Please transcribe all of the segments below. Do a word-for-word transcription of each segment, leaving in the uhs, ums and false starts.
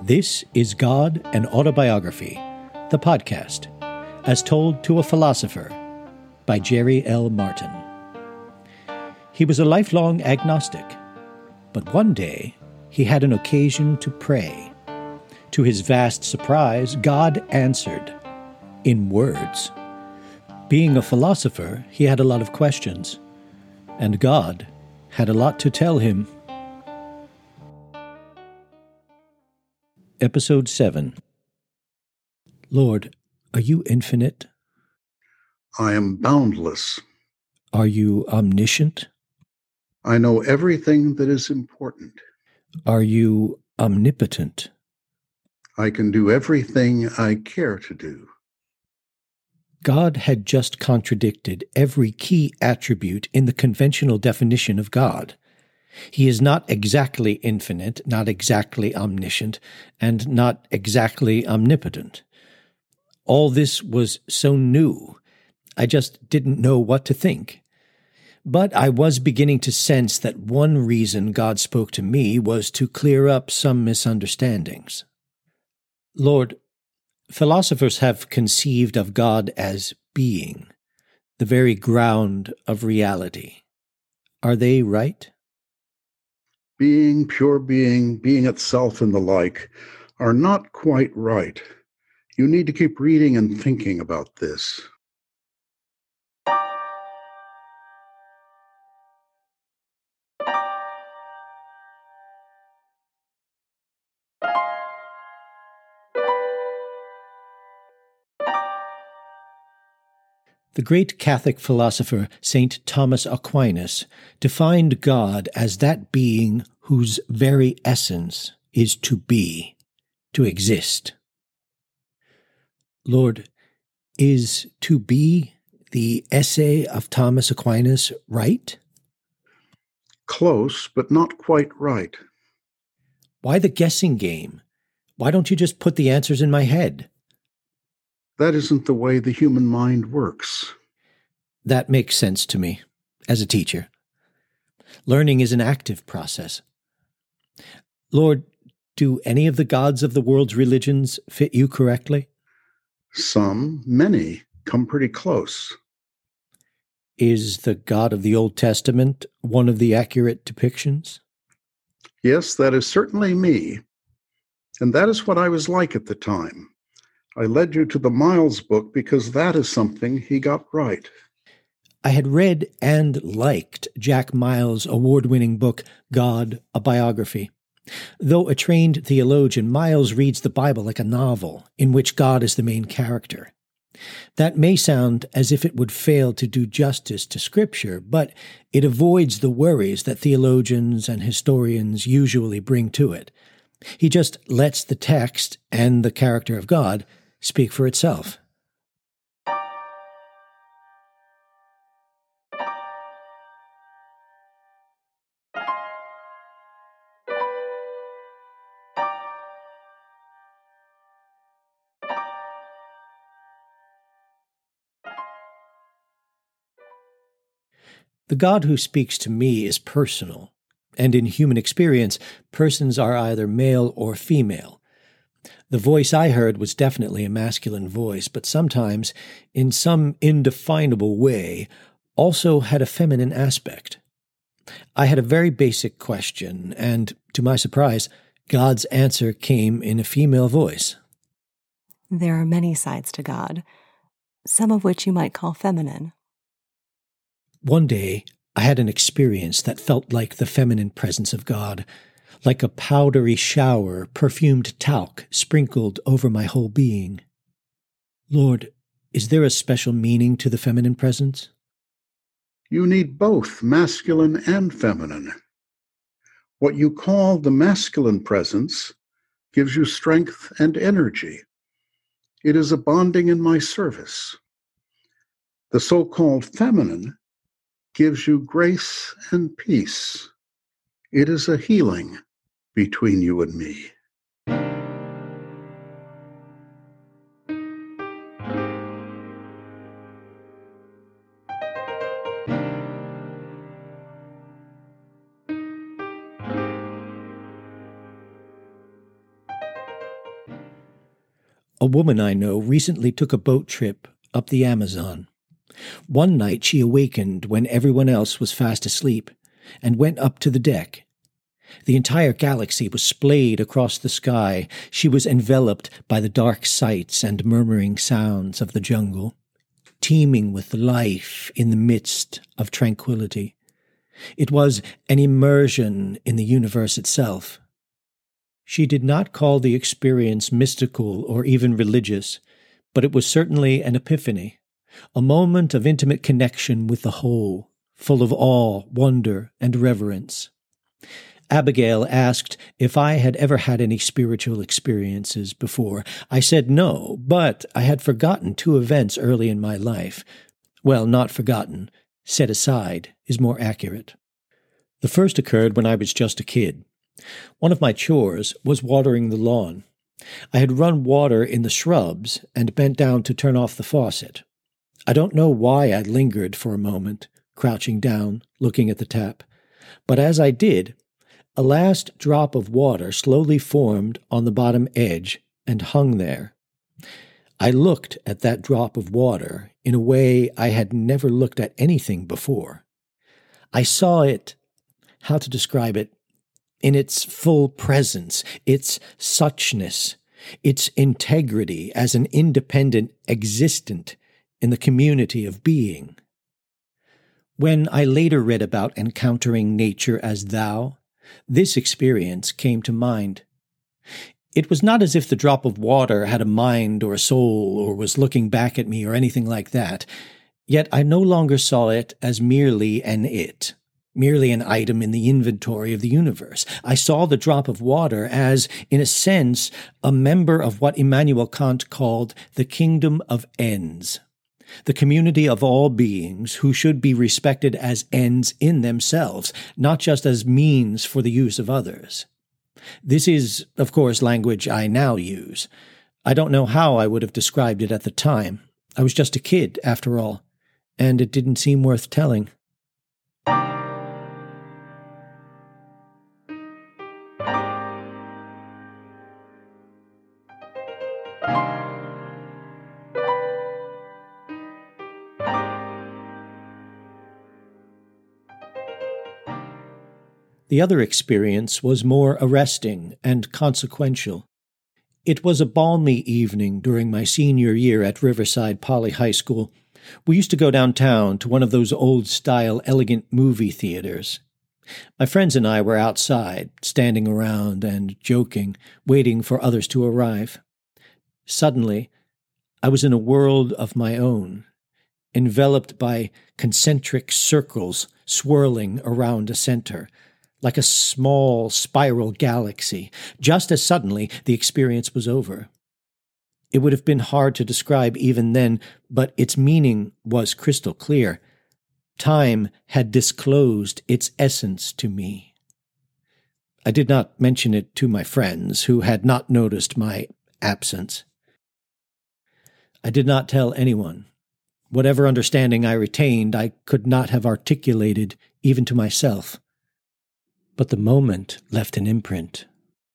This is God and Autobiography, the podcast, as told to a philosopher, by Jerry L. Martin. He was a lifelong agnostic, but one day he had an occasion to pray. To his vast surprise, God answered, in words. Being a philosopher, he had a lot of questions, and God had a lot to tell him. Episode seven. Lord, are you infinite? I am boundless. Are you omniscient? I know everything that is important. Are you omnipotent? I can do everything I care to do. God had just contradicted every key attribute in the conventional definition of God. He is not exactly infinite, not exactly omniscient, and not exactly omnipotent. All this was so new, I just didn't know what to think. But I was beginning to sense that one reason God spoke to me was to clear up some misunderstandings. Lord, philosophers have conceived of God as being, the very ground of reality. Are they right? Being, pure being, being itself, and the like are not quite right. You need to keep reading and thinking about this. The great Catholic philosopher Saint Thomas Aquinas defined God as that being whose very essence is to be, to exist. Lord, is to be the essay of Thomas Aquinas right? Close, but not quite right. Why the guessing game? Why don't you just put the answers in my head? That isn't the way the human mind works. That makes sense to me, as a teacher. Learning is an active process. Lord, do any of the gods of the world's religions fit you correctly? Some, many, come pretty close. Is the God of the Old Testament one of the accurate depictions? Yes, that is certainly me. And that is what I was like at the time. I led you to the Miles book because that is something he got right. I had read and liked Jack Miles' award-winning book, God, a Biography. Though a trained theologian, Miles reads the Bible like a novel in which God is the main character. That may sound as if it would fail to do justice to Scripture, but it avoids the worries that theologians and historians usually bring to it. He just lets the text and the character of God speak for itself. The God who speaks to me is personal, and in human experience, persons are either male or female. The voice I heard was definitely a masculine voice, but sometimes, in some indefinable way, also had a feminine aspect. I had a very basic question, and, to my surprise, God's answer came in a female voice. There are many sides to God, some of which you might call feminine. One day, I had an experience that felt like the feminine presence of God, like a powdery shower, perfumed talc sprinkled over my whole being. Lord, is there a special meaning to the feminine presence? You need both masculine and feminine. What you call the masculine presence gives you strength and energy. It is a bonding in my service. The so-called feminine gives you grace and peace. It is a healing between you and me. A woman I know recently took a boat trip up the Amazon. One night she awakened when everyone else was fast asleep and went up to the deck. The entire galaxy was splayed across the sky. She was enveloped by the dark sights and murmuring sounds of the jungle, teeming with life in the midst of tranquility. It was an immersion in the universe itself. She did not call the experience mystical or even religious, but it was certainly an epiphany, a moment of intimate connection with the whole, full of awe, wonder, and reverence. Abigail asked if I had ever had any spiritual experiences before. I said no, but I had forgotten two events early in my life. Well, not forgotten. Set aside is more accurate. The first occurred when I was just a kid. One of my chores was watering the lawn. I had run water in the shrubs and bent down to turn off the faucet. I don't know why I lingered for a moment, crouching down, looking at the tap. But as I did, a last drop of water slowly formed on the bottom edge and hung there. I looked at that drop of water in a way I had never looked at anything before. I saw it, how to describe it, in its full presence, its suchness, its integrity as an independent existent in the community of being. When I later read about encountering nature as thou, this experience came to mind. It was not as if the drop of water had a mind or a soul or was looking back at me or anything like that, yet I no longer saw it as merely an it, merely an item in the inventory of the universe. I saw the drop of water as, in a sense, a member of what Immanuel Kant called the kingdom of ends, the community of all beings who should be respected as ends in themselves, not just as means for the use of others. This is, of course, language I now use. I don't know how I would have described it at the time. I was just a kid, after all, and it didn't seem worth telling. The other experience was more arresting and consequential. It was a balmy evening during my senior year at Riverside Poly High School. We used to go downtown to one of those old-style, elegant movie theaters. My friends and I were outside, standing around and joking, waiting for others to arrive. Suddenly, I was in a world of my own, enveloped by concentric circles swirling around a center, like a small spiral galaxy. Just as suddenly, the experience was over. It would have been hard to describe even then, but its meaning was crystal clear. Time had disclosed its essence to me. I did not mention it to my friends, who had not noticed my absence. I did not tell anyone. Whatever understanding I retained, I could not have articulated even to myself. But the moment left an imprint.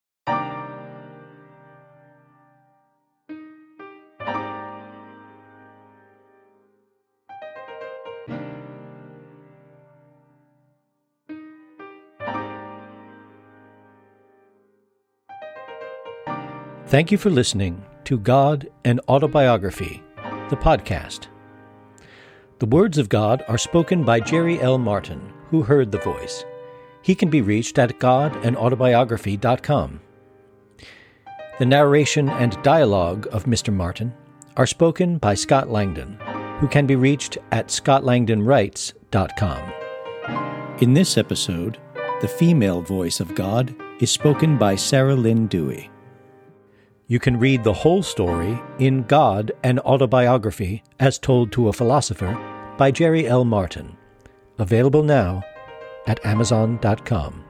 Thank you for listening to God and Autobiography, the podcast. The words of God are spoken by Jerry L. Martin, who heard the voice. He can be reached at god and autobiography dot com. The narration and dialogue of Mister Martin are spoken by Scott Langdon, who can be reached at scott langdon writes dot com. In this episode, the female voice of God is spoken by Sarah Lynn Dewey. You can read the whole story in God and Autobiography as Told to a Philosopher by Jerry L. Martin, available now at amazon dot com.